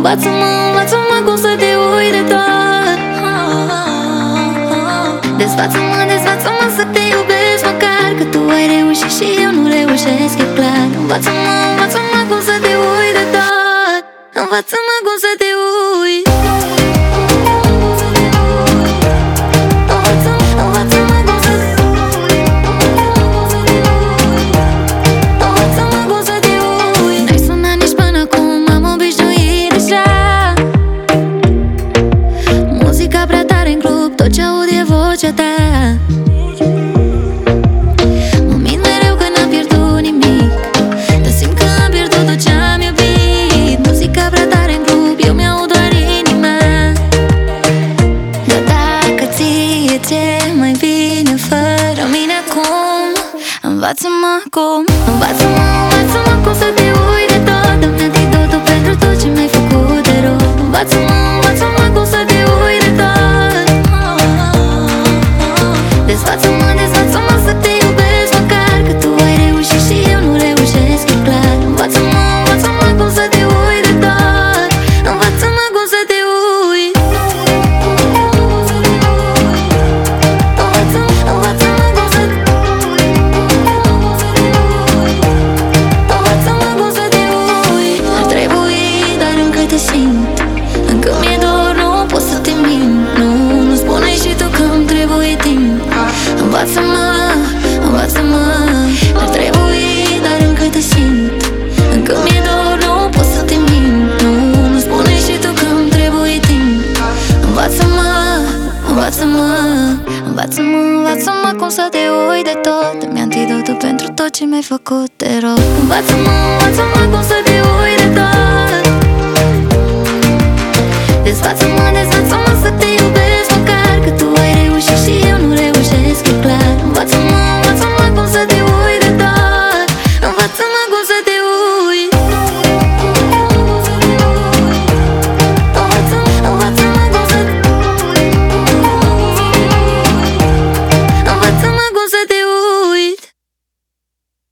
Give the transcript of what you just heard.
învață-mă cum să te uit de tot. Desfață-mă să te iubesc măcar, că tu ai reușit și eu nu reușesc, e clar. Învață-mă cum să te uit de tot. Învață-mă cum să te uit. Tot ce aud e vocea ta. Mă mint mereu că n-am pierdut nimic, dar simt că am pierdut tot ce am iubit. Muzica prea tare în club, eu mi-aud doar inima. Dar dacă ție ți-e mai bine fără mine acum, învață-mă cum. Învață-mă cum să te uit de tot. Dă-mi antidotul pentru tot ce mi-ai făcut de rău. Învață-mă cum să te uit de tot. Desfață-mă să te iubesc măcar, că tu ai reușit și eu nu reușesc, e clar. Învață-mă cum să te uit de tot. Învață-mă cum să te uit. Învață-mă cum să te uit. Ar trebui, dar încă te simt. Încă mi-e dor, nu pot să te mint. Nu spune și tu că-mi trebuie timp. Învață-mă, ar trebui, dar încă te simt. Încă mi-e dor, nu pot să te mint. Nu spune și tu că-mi trebuie timp. Învață-mă cum să te uit de tot. Dă-mi antidotul pentru tot ce mi-ai făcut de rău. Învață-mă cum să te uit de tot. Desfață-mă